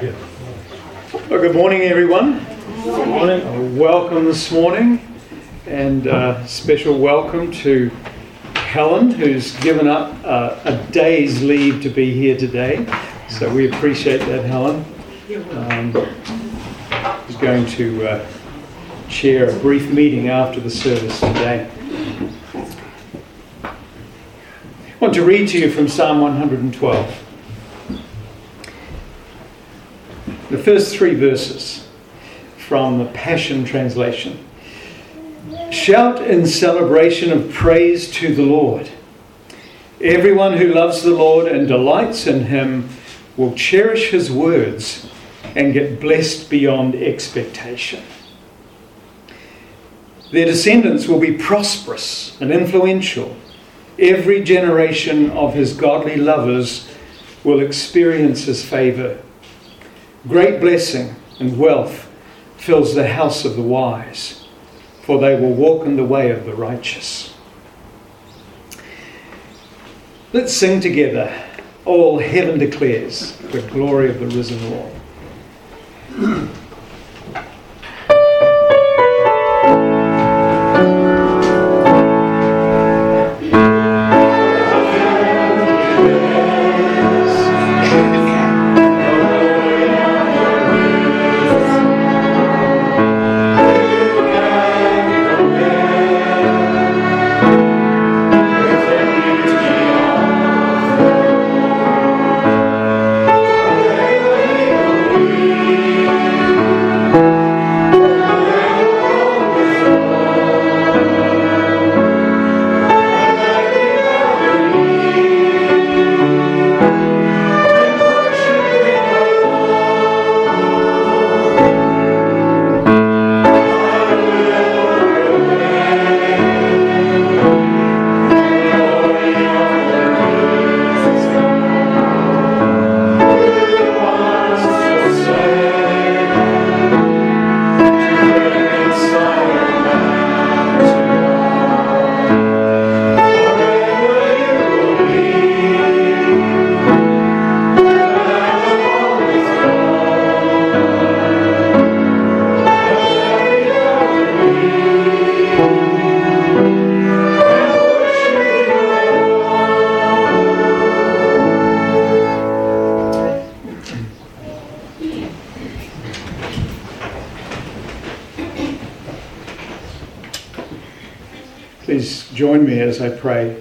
Well, good morning, everyone. Good morning. Welcome this morning, and special welcome to Helen, who's given up a day's leave to be here today. So we appreciate that, Helen. She's going to chair a brief meeting after the service today. I want to read to you from Psalm 112. The first three verses from the Passion Translation. Shout in celebration of praise to the Lord. Everyone who loves the Lord and delights in Him will cherish His words and get blessed beyond expectation. Their descendants will be prosperous and influential. Every generation of His godly lovers will experience His favour. Great blessing and wealth fills the house of the wise, for they will walk in the way of the righteous. Let's sing together, All Heaven Declares the Glory of the Risen Lord. Please join me as I pray.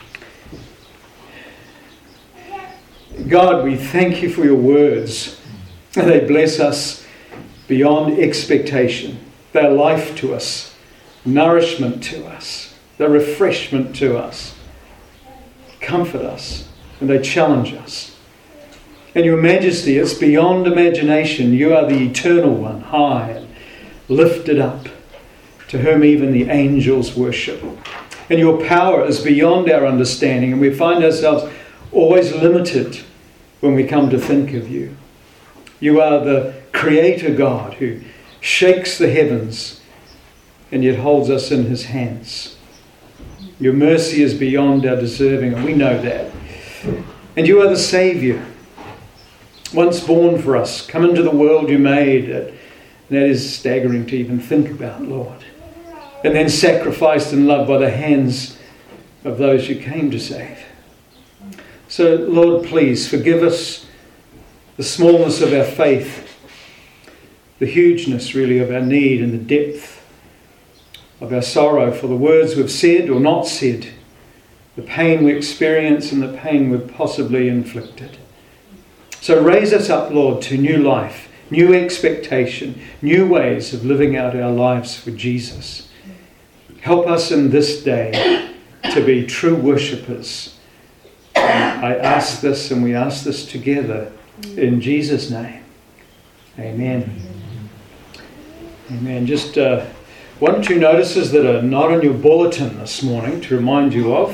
God, we thank you for your words. They bless us beyond expectation. They're life to us, nourishment to us, they're refreshment to us, comfort us, and they challenge us. And your majesty is beyond imagination. You are the eternal one, high and lifted up, to whom even the angels worship. And your power is beyond our understanding, and we find ourselves always limited when we come to think of you. You are the Creator God who shakes the heavens and yet holds us in His hands. Your mercy is beyond our deserving, and we know that. And you are the Saviour, once born for us, come into the world you made. That is staggering to even think about, Lord. And then sacrificed and loved by the hands of those you came to save. So, Lord, please forgive us the smallness of our faith, the hugeness, really, of our need and the depth of our sorrow for the words we've said or not said, the pain we experience and the pain we've possibly inflicted. So raise us up, Lord, to new life, new expectation, new ways of living out our lives for Jesus. Help us in this day to be true worshippers. I ask this, and we ask this together in Jesus' name. Amen. Amen. Just one or two notices that are not on your bulletin this morning to remind you of.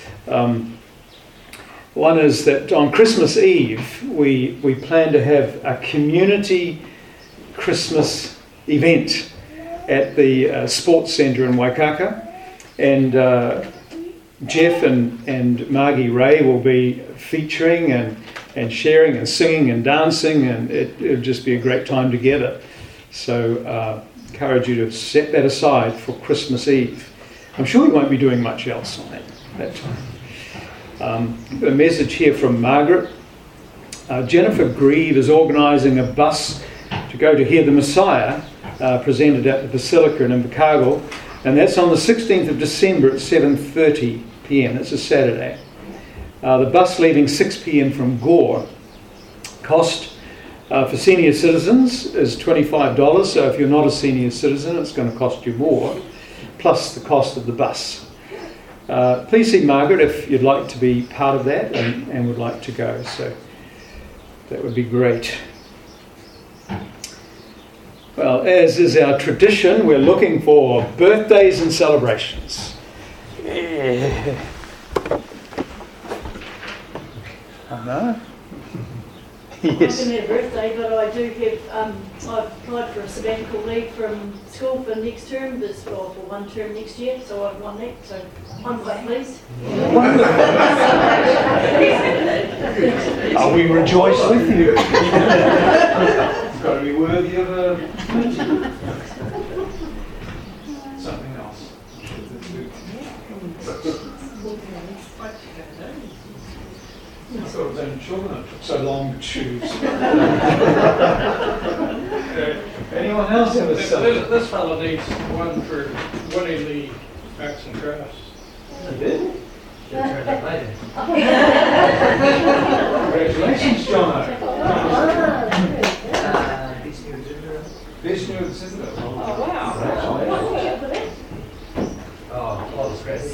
One is that on Christmas Eve, we plan to have a community Christmas event at the Sports Centre in Waikaka. And Jeff and Margie Ray will be featuring, and and sharing and singing and dancing, and it'll just be a great time together. So encourage you to set that aside for Christmas Eve. I'm sure you won't be doing much else on that time. A message here from Margaret. Jennifer Grieve is organising a bus to go to hear the Messiah presented at the Basilica in Invercargill, and that's on the 16th of December at 7:30 p.m. It's a Saturday. The bus leaving 6 p.m. from Gore. Cost for senior citizens is $25, so if you're not a senior citizen it's going to cost you more, plus the cost of the bus. Please see Margaret if you'd like to be part of that and would like to go, so that would be great. Well, as is our tradition, we're looking for birthdays and celebrations. Yeah. I know. Yes. I haven't had a birthday, but I do have, I've applied for a sabbatical leave from school for next term, but for one term next year, so I've won that, so I'm quite pleased. We rejoice with you. You've got to be worthy of something else. I thought it was only children. It took so long to choose. Anyone else have a celebration? This fellow needs one for winning the arts and crafts. He did? Congratulations, John. Best new visitor. Oh, wow. Congratulations. Oh, it's great.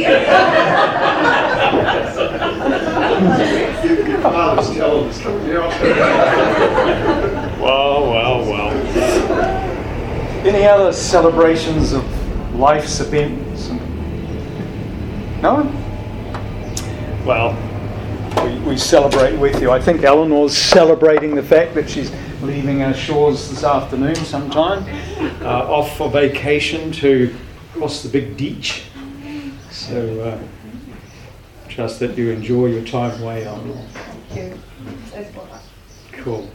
Father's telling us something else. Well. Any other celebrations of life's events? No? Well, we celebrate with you. I think Eleanor's celebrating the fact that she's leaving our shores this afternoon sometime, off for vacation to cross the big ditch. So trust that you enjoy your time away, Eleanor. Thank you. Cool.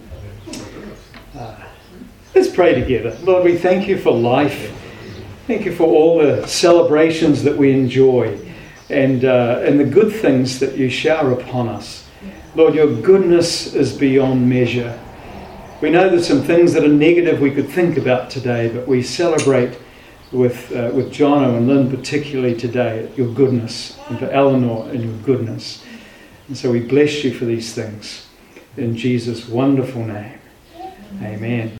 Let's pray together. Lord, we thank you for life. Thank you for all the celebrations that we enjoy and the good things that you shower upon us. Lord, your goodness is beyond measure. We know there's some things that are negative we could think about today, but we celebrate with Jono and Lynn particularly today your goodness, and for Eleanor and your goodness. And so we bless you for these things. In Jesus' wonderful name. Amen.